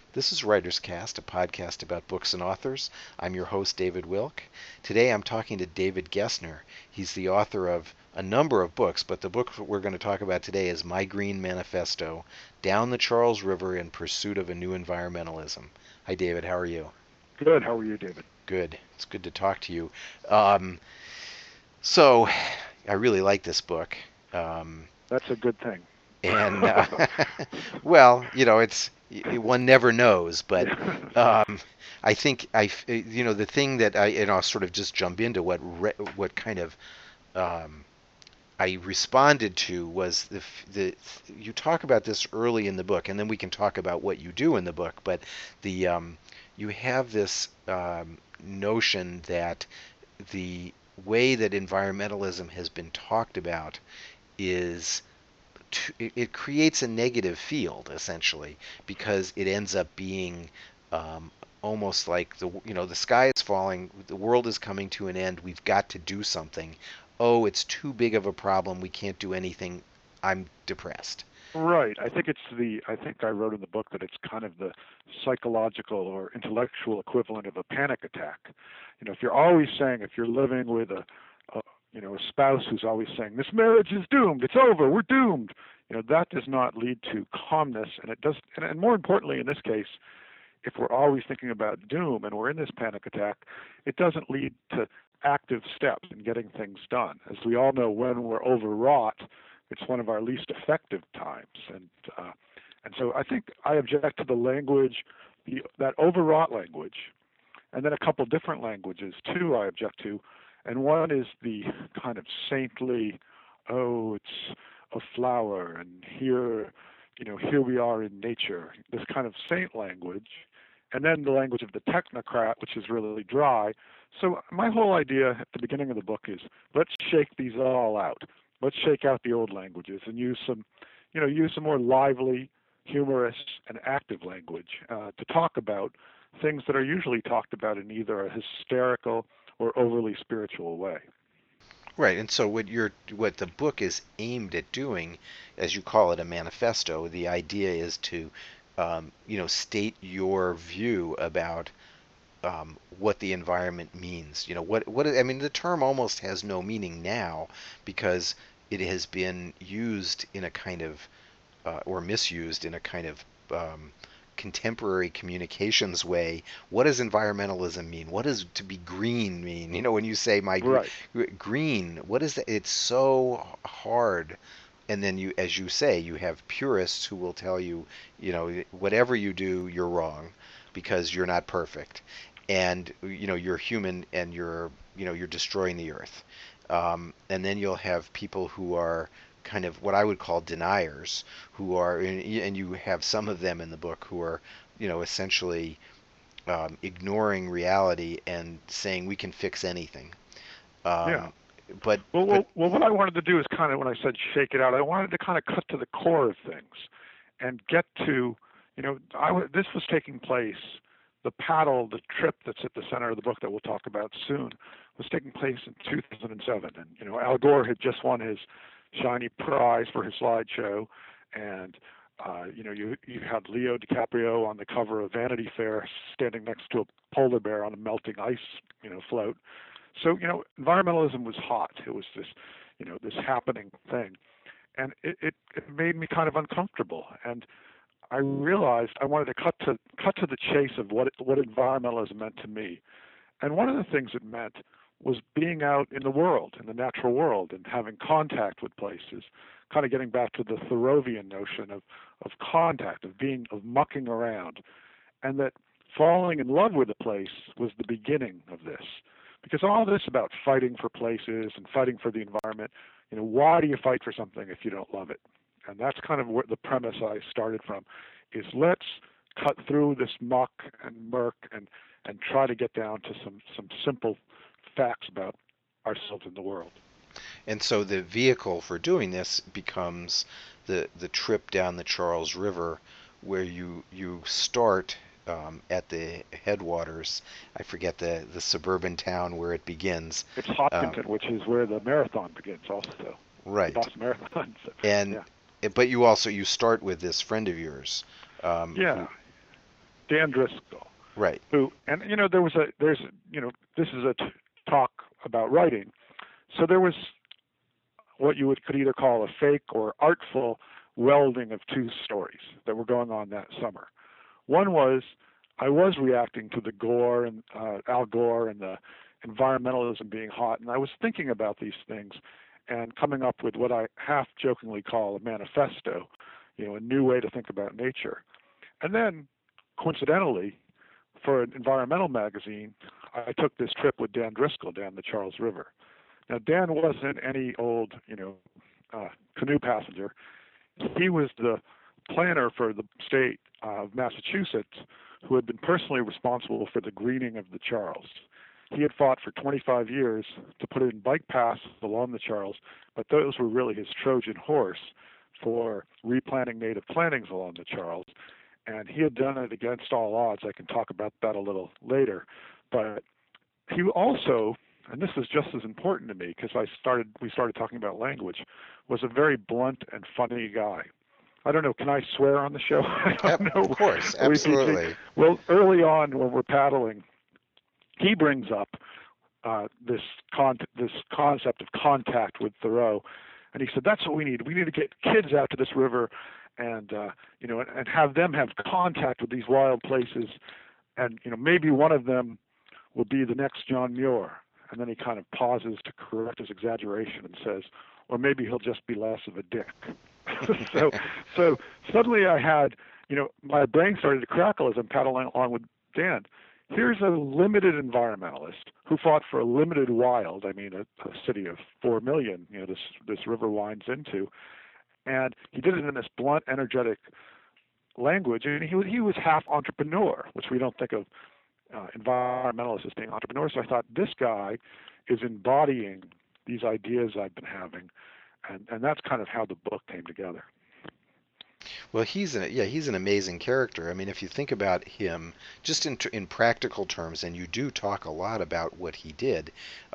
This is Writer's Cast, a podcast about books and authors. I'm your host, David Wilk. Today I'm talking to David Gessner. He's the author of a number of books, but the book we're going to talk about today is My Green Manifesto, Down the Charles River in Pursuit of a New Environmentalism. Hi, David. How are you? Good. How are you, David? Good. It's good to talk to you. Um, so, I really like this book. Um, That's a good thing. and well, it's one never knows, but Yeah. um, I think the thing that I'll sort of just jump into what kind of um, I responded to was the you talk about this early in the book, and then we can talk about what you do in the book, but the you have this notion that the way that environmentalism has been talked about is it creates a negative field essentially because it ends up being um, almost like the sky is falling, the world is coming to an end, we've got to do something. Oh, it's too big of a problem, we can't do anything. I'm depressed. Right. I think I wrote in the book that it's kind of the psychological or intellectual equivalent of a panic attack. If you're always saying, if you're living with a spouse who's always saying, this marriage is doomed, it's over, we're doomed, that does not lead to calmness. And it does, and more importantly, in this case, if we're always thinking about doom and we're in this panic attack, it doesn't lead to active steps in getting things done. As we all know, when we're overwrought, it's one of our least effective times. And so I think I object to the language, that overwrought language, and then a couple different languages too I object to. And one is the kind of saintly, oh, it's a flower, and here we are in nature, this kind of saint language, and then the language of the technocrat, which is really dry. So my whole idea at the beginning of the book is let's shake these all out. Let's shake out the old languages and use some more lively, humorous, and active language to talk about things that are usually talked about in either a hysterical or overly spiritual way. Right, and so what the book is aimed at doing, as you call it, a manifesto, the idea is to state your view about what the environment means. I mean, the term almost has no meaning now because it has been used in a kind of or misused in a kind of contemporary communications way. What does environmentalism mean? What does to be green mean? When you say Right. green, what is that? It's so hard. And then as you say, you have purists who will tell you, whatever you do, you're wrong because you're not perfect, and you're human, and you're destroying the earth. And then you'll have people who are kind of what I would call deniers, who are, and you have some of them in the book who are, essentially ignoring reality and saying we can fix anything. Yeah. Um, but Well, but well, well, what I wanted to do is kind of, when I said shake it out, I wanted to kind of cut to the core of things and get to, this was taking place, the trip that's at the center of the book that we'll talk about soon, was taking place in 2007. And, Al Gore had just won his shiny prize for his slideshow. And, you had Leo DiCaprio on the cover of Vanity Fair standing next to a polar bear on a melting ice, float. So, environmentalism was hot. It was this happening thing. And it made me kind of uncomfortable. And I realized I wanted to cut to the chase of what environmentalism meant to me. And one of the things it meant was being out in the world, in the natural world, and having contact with places, kind of getting back to the Thoreauvian notion of contact, of mucking around, and that falling in love with a place was the beginning of this. Because all this about fighting for places and fighting for the environment, why do you fight for something if you don't love it? And that's kind of what the premise I started from is let's cut through this muck and murk and try to get down to some simple facts about ourselves in the world. and so the vehicle for doing this becomes the trip down the Charles River, where you start at the headwaters. I forget the suburban town where it begins. It's Um, Hopkinton, which is where the marathon begins also, the right, Boston Marathon. So, and yeah. but you start with this friend of yours, who Yeah. Dan Driscoll, Right. who, and this is a talk about writing. So there was what you could either call a fake or artful welding of two stories that were going on that summer. One was I was reacting to the Gore and Al Gore and the environmentalism being hot, and I was thinking about these things and coming up with what I half jokingly call a manifesto, a new way to think about nature. And then, coincidentally, for an environmental magazine, I took this trip with Dan Driscoll down the Charles River. Now, Dan wasn't any old, canoe passenger. He was the planner for the state of Massachusetts who had been personally responsible for the greening of the Charles. He had fought for 25 years to put in bike paths along the Charles, but those were really his Trojan horse for replanting native plantings along the Charles. And he had done it against all odds. I can talk about that a little later. But he also, and this is just as important to me because we started talking about language, was a very blunt and funny guy. I don't know, can I swear on the show? I don't know. Of course, absolutely. Well, early on when we're paddling, he brings up this concept of contact with Thoreau, and he said that's what we need. We need to get kids out to this river, and and have them have contact with these wild places, and maybe one of them will be the next John Muir. And then he kind of pauses to correct his exaggeration and says, or maybe he'll just be less of a dick. so suddenly I had, my brain started to crackle as I'm paddling along with Dan. Here's a limited environmentalist who fought for a limited wild. I mean, a city of 4 million, this river winds into. And he did it in this blunt, energetic language. And he was half entrepreneur, which we don't think of environmentalists as being entrepreneurs. So I thought, this guy is embodying these ideas I've been having. And that's kind of how the book came together. Well, he's an amazing character. I mean, if you think about him just in practical terms, and you do talk a lot about what he did,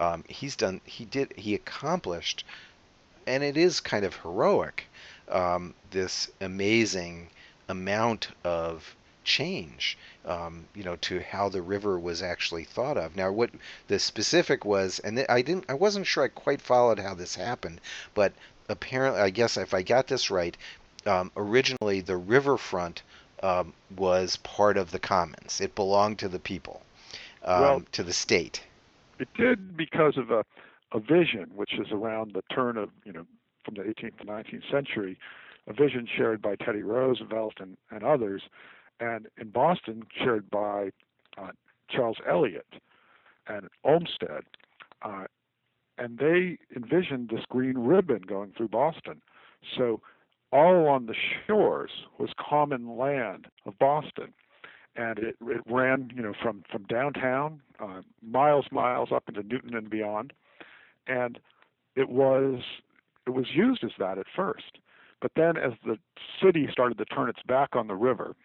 he accomplished, and it is kind of heroic, this amazing amount of change, to how the river was actually thought of. Now, what the specific was, and I wasn't sure I quite followed how this happened, but apparently, I guess if I got this right, originally the riverfront was part of the commons. It belonged to the people, to the state. It did because of a vision, which is around the turn of, from the 18th to 19th century, a vision shared by Teddy Roosevelt and others, and in Boston shared by Charles Eliot and Olmsted. And they envisioned this green ribbon going through Boston. So all along the shores was common land of Boston. And it ran, from downtown, miles up into Newton and beyond. And it was used as that at first. But then as the city started to turn its back on the river,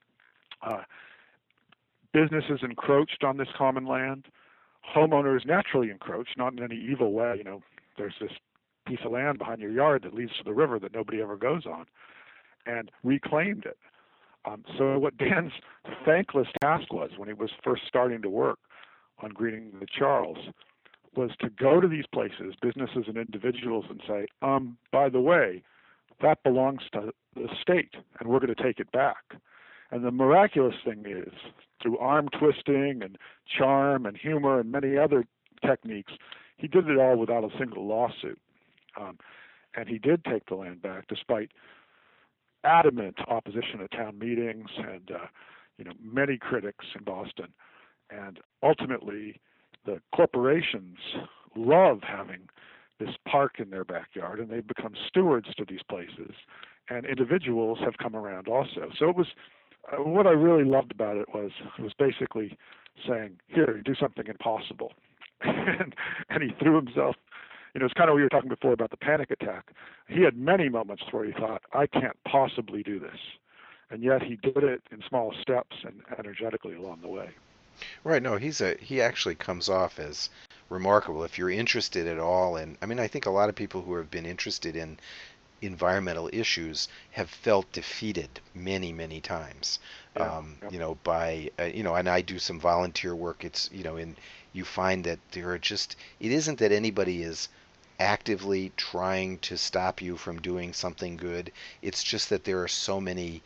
businesses encroached on this common land. Homeowners naturally encroached, not in any evil way. There's this piece of land behind your yard that leads to the river that nobody ever goes on, and reclaimed it. So what Dan's thankless task was when he was first starting to work on greening the Charles was to go to these places, businesses and individuals, and say, by the way, that belongs to the state, and we're going to take it back. And the miraculous thing is, through arm twisting and charm and humor and many other techniques, he did it all without a single lawsuit. And he did take the land back despite adamant opposition at town meetings and many critics in Boston. And ultimately, the corporations love having this park in their backyard, and they've become stewards to these places. And individuals have come around also. So it was what I really loved about it was basically saying, here, do something impossible. and he threw himself, it's kind of what you were talking before about the panic attack. He had many moments where he thought, I can't possibly do this. And yet he did it in small steps and energetically along the way. Right. No, he actually comes off as remarkable if you're interested at all. And I mean, I think a lot of people who have been interested in environmental issues have felt defeated many times. Yeah. Yep. By and I do some volunteer work. It's and you find that there are just it isn't that anybody is actively trying to stop you from doing something good. It's just that there are so many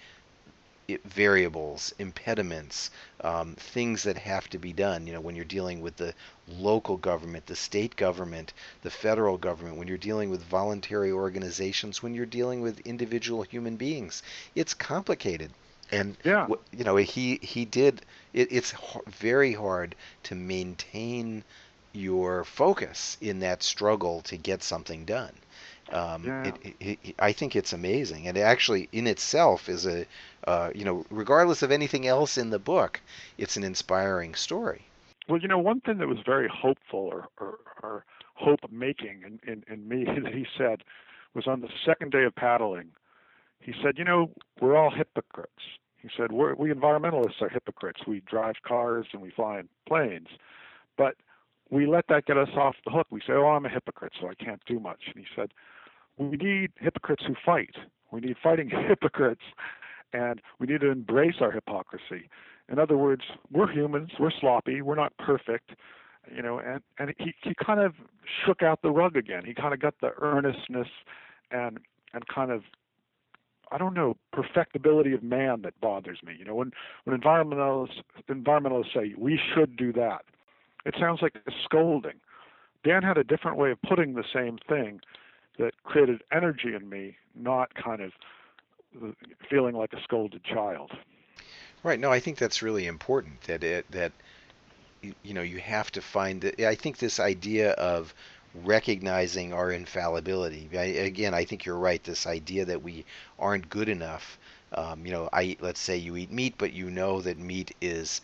variables, impediments, things that have to be done. When you're dealing with the local government, the state government, the federal government, when you're dealing with voluntary organizations, when you're dealing with individual human beings, it's complicated. And Yeah. he did it. It's very hard to maintain your focus in that struggle to get something done. Yeah. I think it's amazing, and it actually in itself is regardless of anything else in the book, it's an inspiring story. Well, one thing that was very hopeful or hope making in me that he said was on the second day of paddling. He said, we're all hypocrites. He said, we environmentalists are hypocrites. We drive cars and we fly in planes, but we let that get us off the hook. We say, oh, I'm a hypocrite, so I can't do much. And he said, we need hypocrites who fight. We need fighting hypocrites, and we need to embrace our hypocrisy. In other words, we're humans, we're sloppy, we're not perfect, and he kind of shook out the rug again. He kind of got the earnestness and kind of, I don't know, perfectibility of man that bothers me. When environmentalists say we should do that, it sounds like a scolding. Dan had a different way of putting the same thing that created energy in me, not kind of feeling like a scolded child. Right. No, I think that's really important. That you have to find that. I think this idea of recognizing our infallibility. Again, I think you're right. This idea that we aren't good enough. Let's say you eat meat, but you know that meat is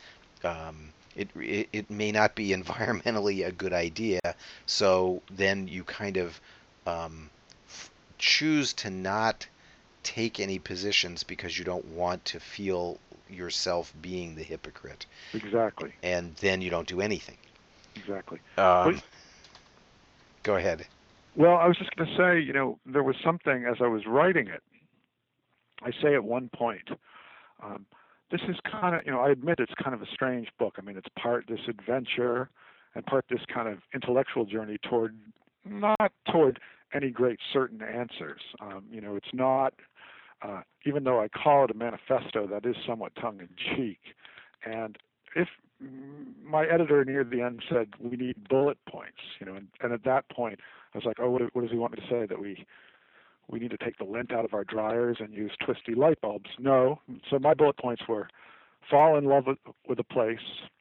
it may not be environmentally a good idea. So then you kind of um, choose to not take any positions because you don't want to feel yourself being the hypocrite, Exactly. and then you don't do anything. Exactly. But Um, Go ahead. well, I was just going to say, there was something as I was writing it. I say at one point, um, this is kind of, I admit it's kind of a strange book. I mean, it's part this adventure and part this kind of intellectual journey toward not toward any great certain answers. It's not, even though I call it a manifesto, that is somewhat tongue in cheek. And if my editor near the end said we need bullet points, and at that point I was like, oh, what does he want me to say? That we need to take the lint out of our dryers and use twisty light bulbs? No. So my bullet points were fall in love with a place,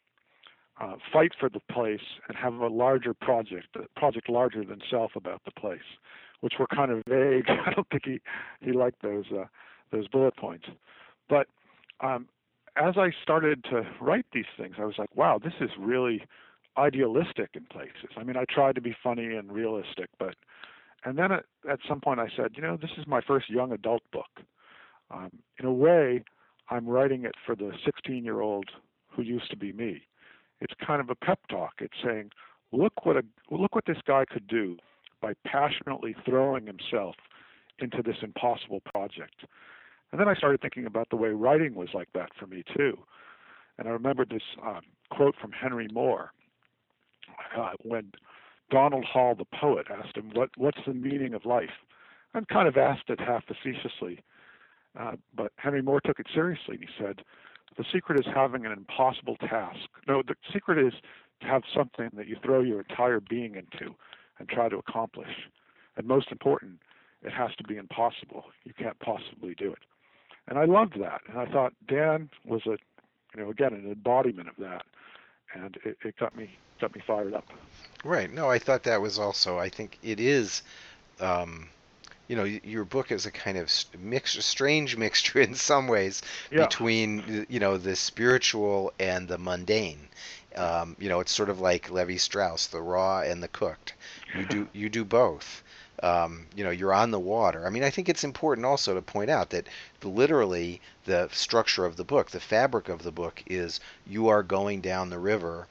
fight for the place, and have a larger a project larger than self about the place, which were kind of vague. I don't think he liked those bullet points. But as I started to write these things, I was like, wow, this is really idealistic in places. I mean, I tried to be funny and realistic, and then at some point I said, this is my first young adult book. In a way, I'm writing it for the 16-year-old who used to be me. It's kind of a pep talk. It's saying, look what this guy could do by passionately throwing himself into this impossible project. And then I started thinking about the way writing was like that for me too. And I remembered this quote from Henry Moore when Donald Hall, the poet, asked him, "What's the meaning of life?" And kind of asked it half facetiously. But Henry Moore took it seriously, and he said, "The secret is having an impossible task. No, the secret is to have something that you throw your entire being into and try to accomplish. And most important, it has to be impossible. You can't possibly do it." And I loved that. And I thought Dan was again, an embodiment of that. And it got me fired up. Right. No, I thought that was also. I think it is. Um, your book is a kind of strange mixture in some ways Yeah. between the spiritual and the mundane. It's sort of like Levi Strauss, the raw and the cooked. You do both. You're on the water. I mean, I think it's important also to point out that literally the structure of the book, the fabric of the book, is you are going down the river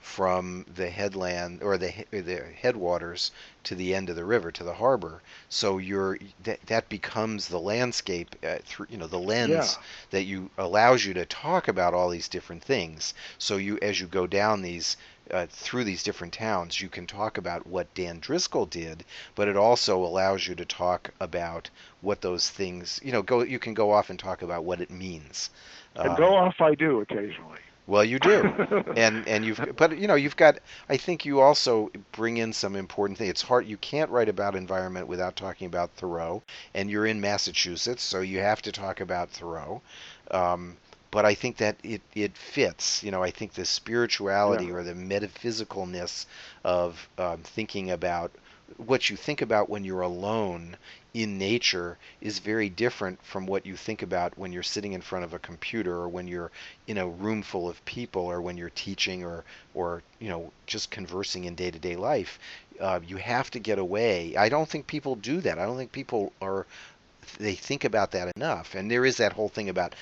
from the headland or the headwaters to the end of the river to the harbor. So that becomes the landscape through the lens Yeah. that you allows you to talk about all these different things. So you as you go down these through these different towns, you can talk about what Dan Driscoll did, but it also allows you to talk about what those things, you can go off and talk about what it means. And Um, go off I do occasionally. well, you do, and but you've got. I think you also bring in some important things. It's hard. You can't write about environment without talking about Thoreau, and you're in Massachusetts, so you have to talk about Thoreau. Um, but I think that it fits. I think the Yeah. spirituality or the metaphysicalness of thinking about what you think about when you're alone in nature is very different from what you think about when you're sitting in front of a computer or when you're in a room full of people or when you're teaching or just conversing in day-to-day life. You have to get away. I don't think people do that. I don't think people are they think about that enough. And there is that whole thing about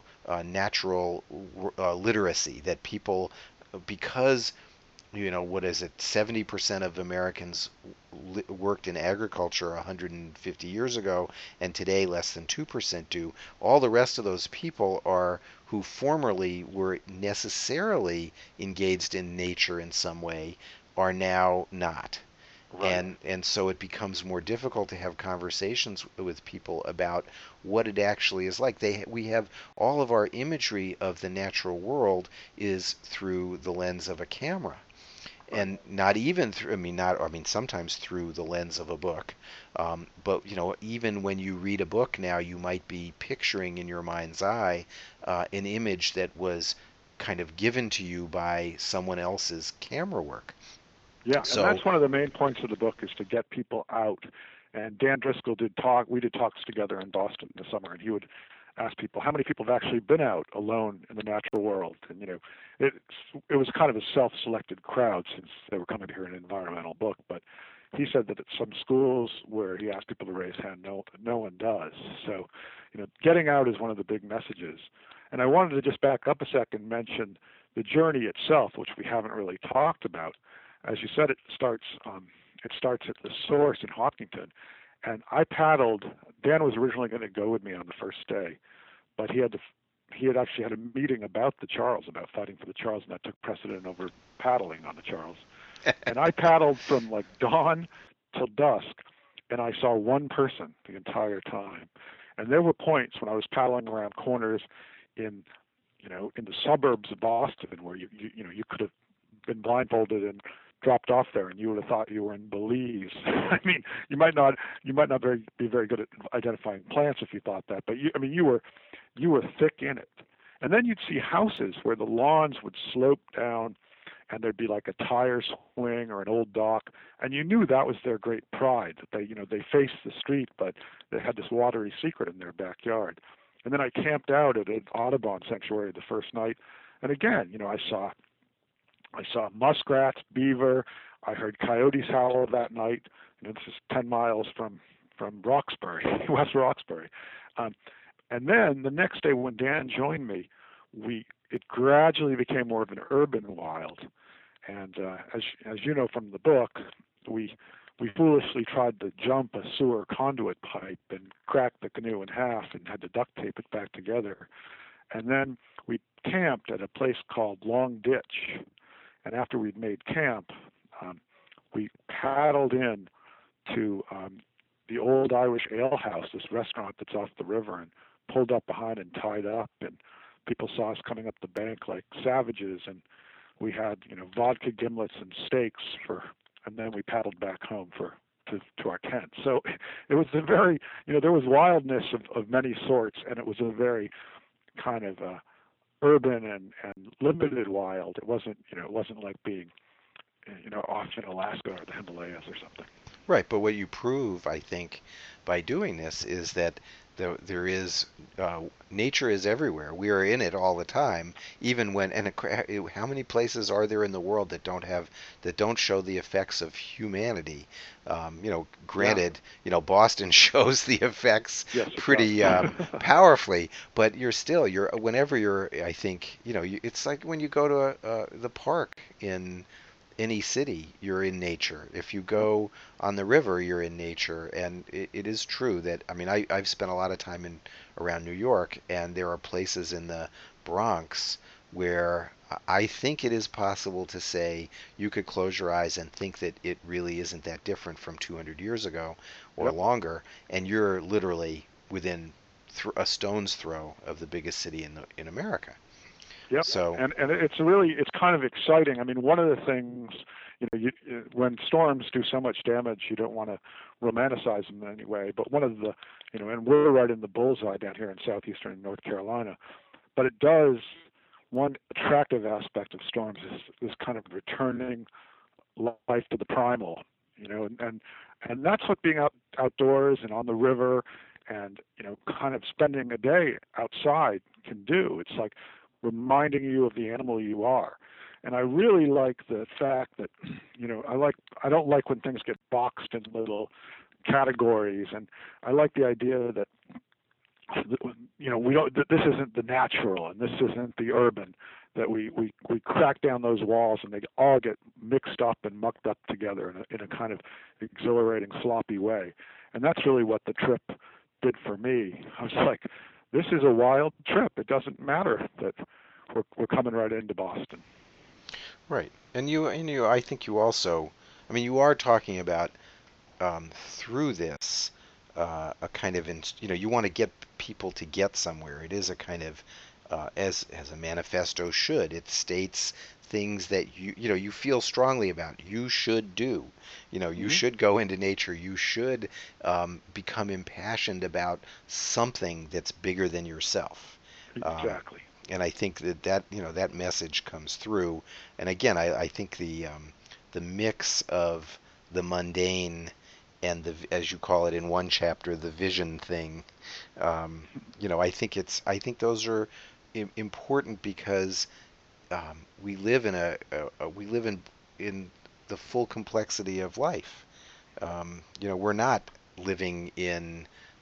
natural literacy that people because what is it? 70% of Americans worked in agriculture 150 years ago, and today less than 2% do. All the rest of those people are who formerly were necessarily engaged in nature in some way are now not. Right. And so it becomes more difficult to have conversations with people about what it actually is like. We have all of our imagery of the natural world is through the lens of a camera Right. and not even through sometimes through the lens of a book, but even when you read a book now you might be picturing in your mind's eye an image that was kind of given to you by someone else's camera work. Yeah, and So that's one of the main points of the book is to get people out. And Dan Driscoll did talk. We did talks together in Boston in the summer, and he would ask people how many people have actually been out alone in the natural world. And it it was kind of a self-selected crowd since they were coming to hear an environmental book. But he said that at some schools where he asked people to raise hand, no one does. So, getting out is one of the big messages. And I wanted to just back up a second and mention the journey itself, which we haven't really talked about. As you said, it starts at the source in Hopkinton, and I paddled. Dan was originally going to go with me on the first day, but he had actually had a meeting about the Charles, about fighting for the Charles, and that took precedent over paddling on the Charles. And I paddled from like dawn till dusk, and I saw one person the entire time. And there were points when I was paddling around corners in in the suburbs of Boston where you could have been blindfolded and dropped off there, and you would have thought you were in Belize. I mean, you might not be very good at identifying plants if you thought that, but you were thick in it. And then you'd see houses where the lawns would slope down, and there'd be like a tire swing or an old dock, and you knew that was their great pride that they faced the street, but they had this watery secret in their backyard. And then I camped out at an Audubon sanctuary the first night, and again, I saw muskrats, beaver. I heard coyotes howl that night. This is 10 miles from Roxbury, West Roxbury. Um, and then the next day when Dan joined me, it gradually became more of an urban wild. And as you know from the book, we we foolishly tried to jump a sewer conduit pipe and cracked the canoe in half and had to duct tape it back together. And then we camped at a place called Long Ditch. And after we'd made camp, we paddled in to the Old Irish Ale House, this restaurant that's off the river, and pulled up behind and tied up. And people saw us coming up the bank like savages. And we had, vodka gimlets and steaks and then we paddled back home to our tent. So it was a very, there was wildness of many sorts, and it was a very kind of urban and limited wild. It wasn't like being, off in Alaska or the Himalayas or something. Right, but what you prove, I think, by doing this is that there is nature is everywhere. We are in it all the time, even when how many places are there in the world that don't show the effects of humanity? Yeah. Granted, Boston shows the effects Yes, it pretty does. powerfully, but you're whenever you're I think it's like when you go to the park in any city, you're in nature. If you go on the river, you're in nature. And it is true that, I mean, I've spent a lot of time around New York, and there are places in the Bronx where I think it is possible to say you could close your eyes and think that it really isn't that different from 200 years ago or Yep. longer, and you're literally within a stone's throw of the biggest city in America. Yep. So, And it's kind of exciting. I mean, one of the things, when storms do so much damage, you don't want to romanticize them in any way. But one of the, and we're right in the bullseye down here in southeastern North Carolina. But it does, one attractive aspect of storms is this kind of returning life to the primal, and that's what being outdoors and on the river and kind of spending a day outside can do. It's like reminding you of the animal you are. And I really like the fact that I don't like when things get boxed in little categories, and I like the idea that we don't. This isn't the natural, and this isn't the urban. That we crack down those walls, and they all get mixed up and mucked up together in a kind of exhilarating, sloppy way. And that's really what the trip did for me. I was like, this is a wild trip. It doesn't matter that we're coming right into Boston. right. I think you also, I mean, you are talking about through this a kind of you want to get people to get somewhere. It is a kind of as a manifesto should. It states things that you feel strongly about. You should do. You Hmm. should go into nature. You should become impassioned about something that's bigger than yourself. Um, Exactly. and I think that message comes through. And again, I think the mix of the mundane and as you call it in one chapter, the vision thing. I think those are important because we live we live in the full complexity of life. We're not living in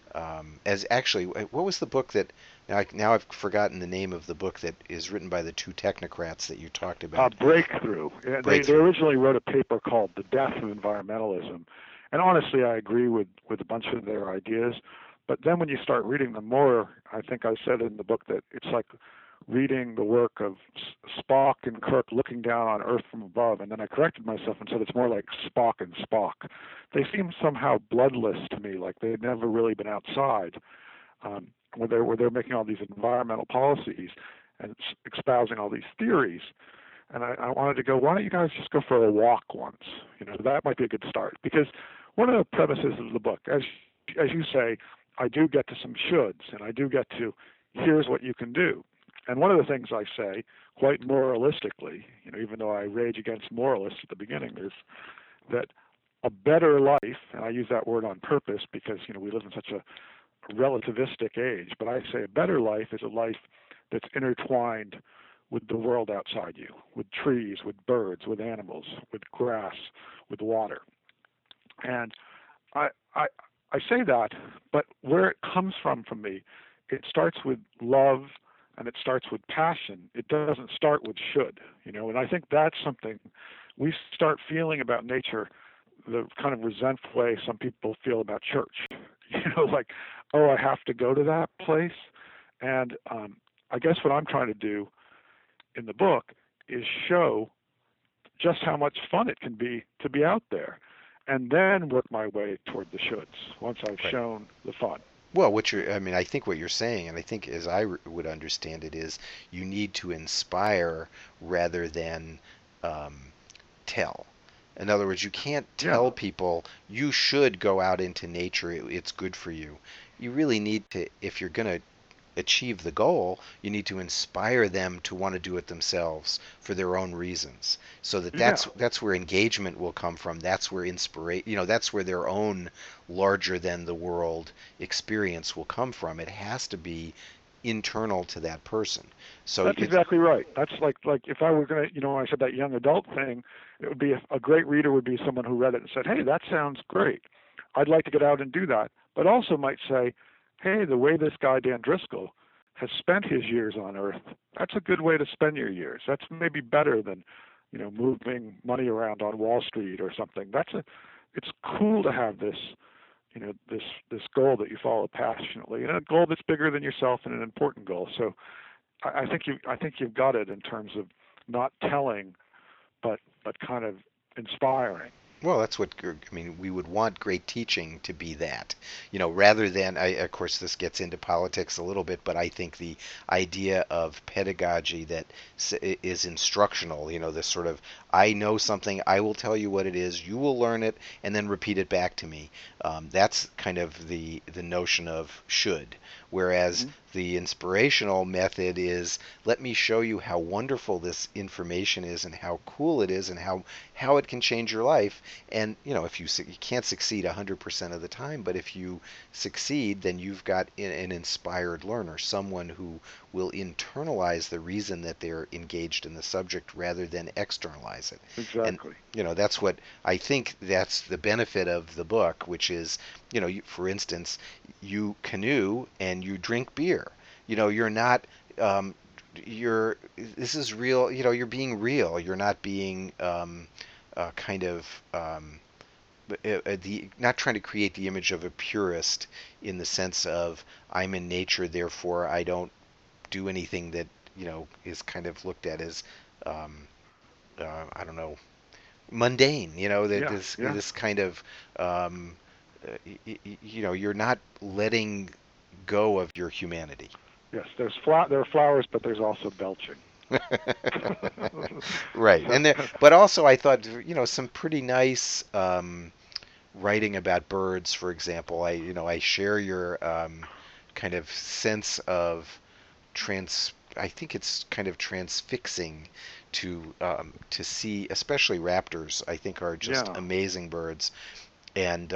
as actually. What was the book that now I've forgotten the name of the book that is written by the two technocrats that you talked about? Breakthrough. Yeah, they Breakthrough. originally wrote a paper called "The Death of Environmentalism," and honestly, I agree with a bunch of their ideas. But then when you start reading them more, I think I said in the book that it's like reading the work of Spock and Kirk looking down on Earth from above, and then I corrected myself and said it's more like Spock and Spock. They seem somehow bloodless to me, like they'd never really been outside, where they're making all these environmental policies and espousing all these theories. And I wanted to go, why don't you guys just go for a walk once? That might be a good start. Because one of the premises of the book, as you say, I do get to some shoulds, and I do get to here's what you can do. And one of the things I say, quite moralistically, even though I rage against moralists at the beginning, is that a better life, and I use that word on purpose because we live in such a relativistic age, but I say a better life is a life that's intertwined with the world outside you, with trees, with birds, with animals, with grass, with water. And I, I, I say that, but where it comes from me, it starts with love and it starts with passion. It doesn't start with should, and I think that's something we start feeling about nature the kind of resentful way some people feel about church. Like, oh, I have to go to that place. And I guess what I'm trying to do in the book is show just how much fun it can be to be out there, and then work my way toward the shoulds once I've Right. shown the fun. Well, I mean, I think what you're saying, and I think as would understand it, is you need to inspire rather than um, tell. In other words, you can't Yeah. tell people you should go out into nature. It's good for you. You really need to, if you're going to achieve the goal, you need to inspire them to want to do it themselves for their own reasons. So Yeah, that's where engagement will come from. That's where inspiration, that's where their own larger than the world experience will come from. It has to be internal to that person. So that's exactly right. That's like if I were gonna, when I said that young adult thing, it would be a great reader would be someone who read it and said, "Hey, that sounds great. I'd like to get out and do that." But also might say, "Hey, the way this guy Dan Driscoll has spent his years on Earth, that's a good way to spend your years. That's maybe better than, moving money around on Wall Street or something. It's cool to have this goal that you follow passionately, and a goal that's bigger than yourself and an important goal." So I think you've got it in terms of not telling, but kind of inspiring. Well, that's what I mean. We would want great teaching to be that, rather than. Of course, this gets into politics a little bit, but I think the idea of pedagogy that is instructional, this sort of, I know something, I will tell you what it is, you will learn it, and then repeat it back to me. That's kind of the notion of should. Whereas Mm-hmm. the inspirational method is, let me show you how wonderful this information is and how cool it is and how it can change your life. And if you can't succeed 100% of the time, but if you succeed, then you've got an inspired learner, someone who will internalize the reason that they're engaged in the subject rather than externalize it. And Exactly. that's what I think, that's the benefit of the book, which is, for instance, you canoe and you drink beer. You're not you're this is real. You're being real. You're not being kind of the not trying to create the image of a purist in the sense of, I'm in nature, therefore I don't do anything that is kind of looked at as um, I don't know, mundane. That Yeah, this yeah, this kind of you're not letting go of your humanity. yes. There are flowers, but there's also belching. Right. So, But also I thought, some pretty nice writing about birds, for example. I share your kind of sense of I think it's kind of transfixing to see, especially raptors. I think are just yeah. amazing birds, and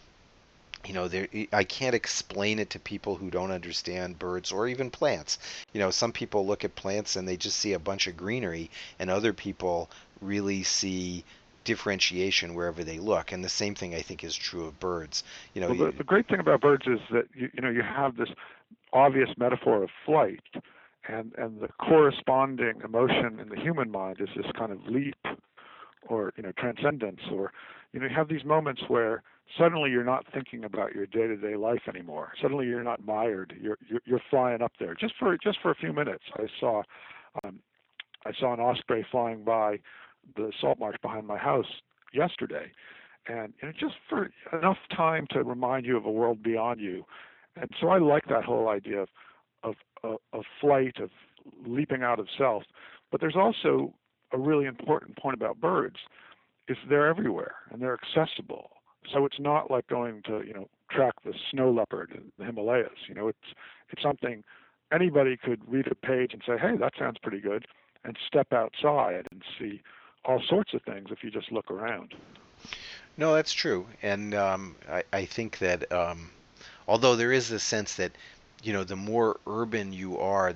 I can't explain it to people who don't understand birds or even plants. Some people look at plants and they just see a bunch of greenery, and other people really see differentiation wherever they look. And the same thing I think is true of birds. You know, Well, you, the great thing about birds is that you have this obvious metaphor of flight, and the corresponding emotion in the human mind is this kind of leap or transcendence, or you have these moments where suddenly you're not thinking about your day-to-day life anymore. Suddenly you're not mired. You're flying up there just for a few minutes. Um, I saw an osprey flying by the salt marsh behind my house yesterday, and just for enough time to remind you of a world beyond you. And so I like that whole idea of flight, of leaping out of self. But there's also a really important point about birds is they're everywhere and they're accessible. So it's not like going to track the snow leopard in the Himalayas. It's something anybody could read a page and say, hey, that sounds pretty good, and step outside and see all sorts of things if you just look around. no, that's true. And I think that although there is this sense that the more urban you are,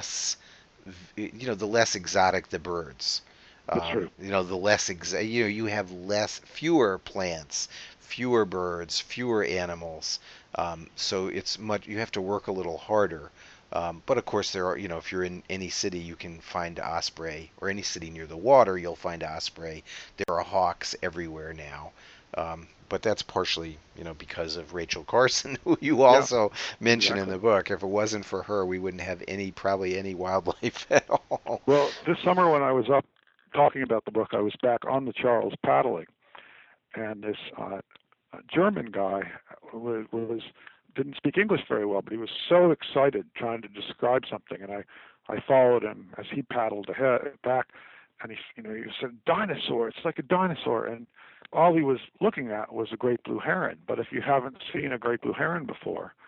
the less exotic the birds. That's true. The less you have fewer plants, fewer birds, fewer animals. So it's much, you have to work a little harder. But of course, there are, if you're in any city, you can find osprey, or any city near the water, you'll find osprey. There are hawks everywhere now. But that's partially, because of Rachel Carson, who you Yeah, also mention in exactly. the book. If it wasn't for her, we wouldn't have probably any wildlife at all. Well, this summer when I was up talking about the book, I was back on the Charles paddling, and this German guy was didn't speak English very well, but he was so excited trying to describe something, and I followed him as he paddled ahead back, and he said dinosaur. It's like a dinosaur, and all he was looking at was a great blue heron. But if you haven't seen a great blue heron before,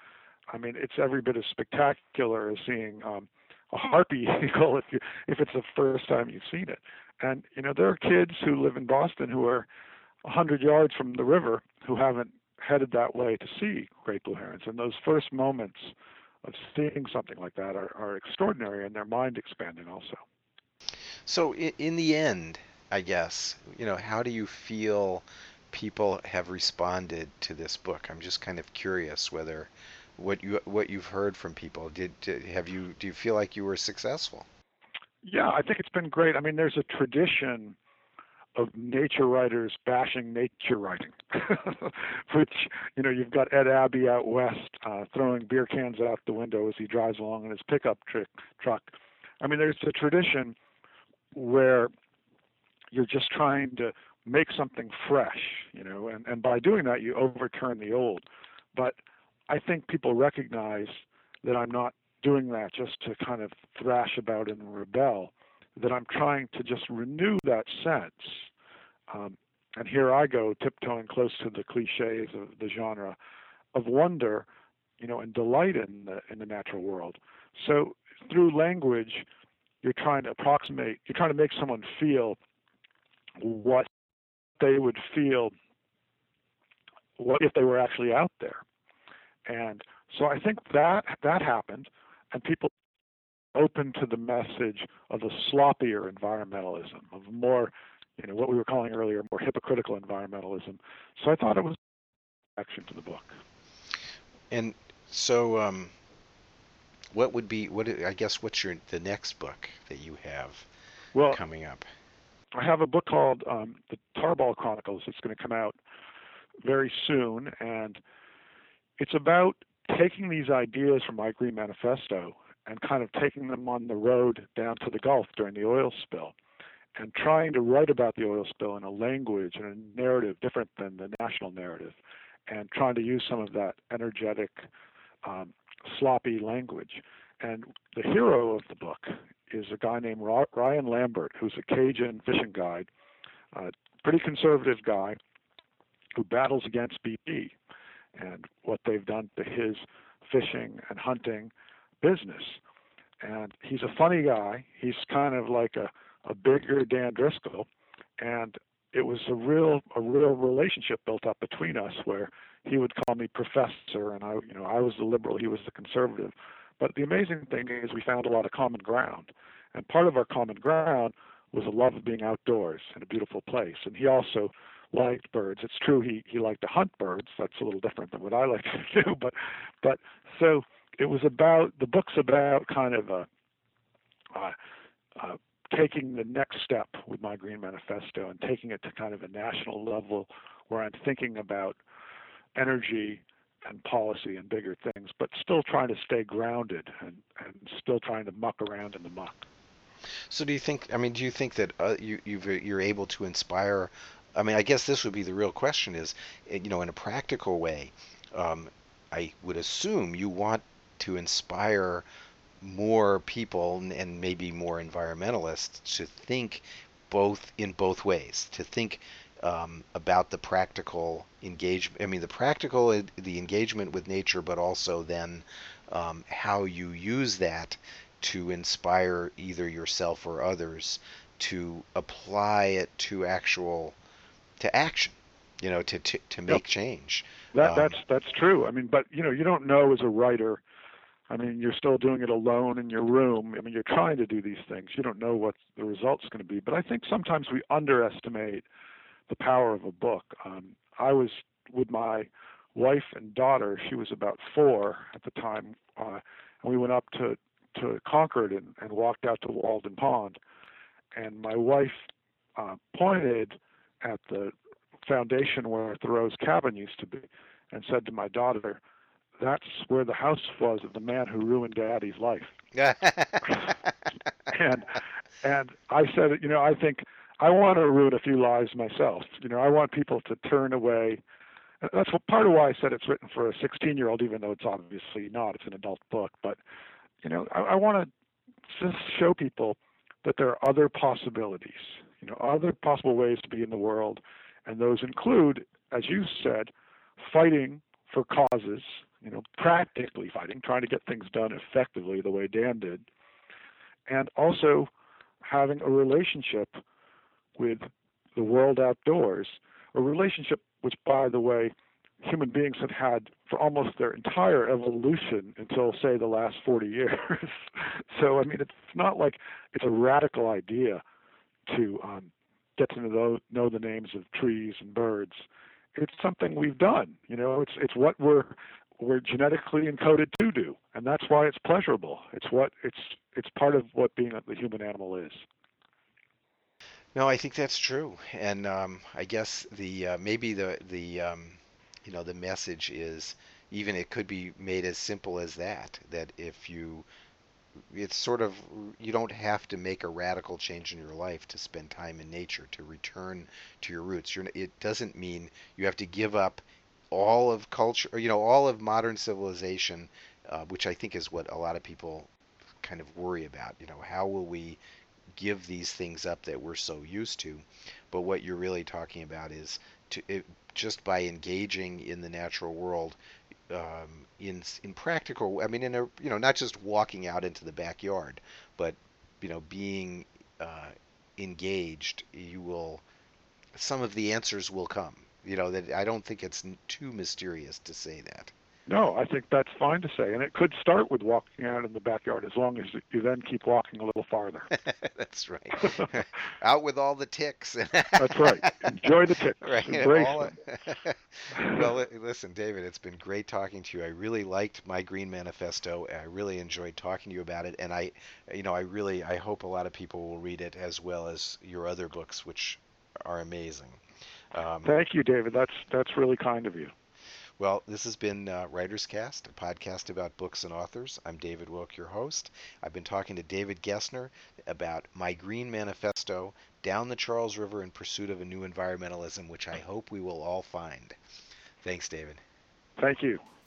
I mean, it's every bit as spectacular as seeing a harpy eagle if it's the first time you've seen it. And there are kids who live in Boston who are 100 yards from the river who haven't headed that way to see great blue herons. And those first moments of seeing something like that are extraordinary, and they're mind expanding also. So in the end, I guess, how do you feel people have responded to this book? I'm just kind of curious whether what you've heard from people. Do you feel like you were successful? Yeah, I think it's been great. I mean, there's a tradition of nature writers bashing nature writing, which you've got Ed Abbey out west throwing beer cans out the window as he drives along in his pickup truck. I mean, there's a tradition where you're just trying to make something fresh, and by doing that you overturn the old. But I think people recognize that I'm not doing that just to kind of thrash about and rebel, that I'm trying to just renew that sense. And here I go tiptoeing close to the cliches of the genre of wonder, and delight in the natural world. So through language, you're trying to make someone feel what they would feel what if they were actually out there. And so I think that happened, and people open to the message of a sloppier environmentalism, of more, what we were calling earlier, more hypocritical environmentalism. So I thought it was action to the book. And so, I guess, what's the next book that you have Well, coming up? I have a book called The Tarball Chronicles. It's going to come out very soon, and it's about taking these ideas from my Green Manifesto and kind of taking them on the road down to the Gulf during the oil spill, and trying to write about the oil spill in a language and a narrative different than the national narrative, and trying to use some of that energetic, sloppy language. And the hero of the book is a guy named Ryan Lambert, who's a Cajun fishing guide, a pretty conservative guy who battles against BP and what they've done to his fishing and hunting business. And he's a funny guy. He's kind of like a bigger Dan Driscoll, and it was a real relationship built up between us where he would call me professor, and I was the liberal, he was the conservative. But the amazing thing is we found a lot of common ground, and part of our common ground was a love of being outdoors in a beautiful place. And he also liked birds. It's true he liked to hunt birds. That's a little different than what I like to do. But so it was about, the book's about kind of taking the next step with my Green Manifesto and taking it to kind of a national level where I'm thinking about energy and policy and bigger things, but still trying to stay grounded and still trying to muck around in the muck. So do you think that you're able to inspire? I mean, I guess this would be the real question is, in a practical way, I would assume you want to inspire more people and maybe more environmentalists to think both ways, to think about the practical engagement. I mean, the engagement with nature, but also then how you use that to inspire either yourself or others to apply it to action, to Yep. make change. That's true. I mean, but you don't know as a writer. I mean, you're still doing it alone in your room. I mean, you're trying to do these things. You don't know what the result's going to be. But I think sometimes we underestimate the power of a book. I was with my wife and daughter. She was about 4 at the time, and we went up to Concord and walked out to Walden Pond. And my wife pointed at the foundation where Thoreau's cabin used to be, and said to my daughter, "That's where the house was of the man who ruined Daddy's life." and I said, I think I want to ruin a few lives myself. I want people to turn away. That's part of why I said it's written for a 16-year-old, even though it's obviously not. It's an adult book. But, I want to just show people that there are other possibilities, other possible ways to be in the world. And those include, as you said, fighting for causes practically fighting, trying to get things done effectively the way Dan did, and also having a relationship with the world outdoors, a relationship which, by the way, human beings have had for almost their entire evolution until, say, the last 40 years. So, I mean, it's not like it's a radical idea to get to know the names of trees and birds. It's something we've done. It's what we're genetically encoded to do, and that's why it's pleasurable. It's part of what being the human animal is. No, I think that's true, and I guess the maybe the message is even it could be made as simple as that. That if you, it's sort of you don't have to make a radical change in your life to spend time in nature to return to your roots. It doesn't mean you have to give up all of culture, all of modern civilization, which I think is what a lot of people kind of worry about. How will we give these things up that we're so used to? But what you're really talking about is just by engaging in the natural world, in practical. I mean, in a not just walking out into the backyard, but being engaged. You will Some of the answers will come. That I don't think it's too mysterious to say that. No, I think that's fine to say. And it could start with walking out in the backyard as long as you then keep walking a little farther. That's right. Out with all the ticks. That's right. Enjoy the ticks. Right. Embrace them. Well, listen, David, it's been great talking to you. I really liked My Green Manifesto. I really enjoyed talking to you about it. And I hope a lot of people will read it as well as your other books, which are amazing. Thank you, David. That's really kind of you. Well, this has been Writer's Cast, a podcast about books and authors. I'm David Wilk, your host. I've been talking to David Gessner about My Green Manifesto, Down the Charles River in Pursuit of a New Environmentalism, which I hope we will all find. Thanks, David. Thank you.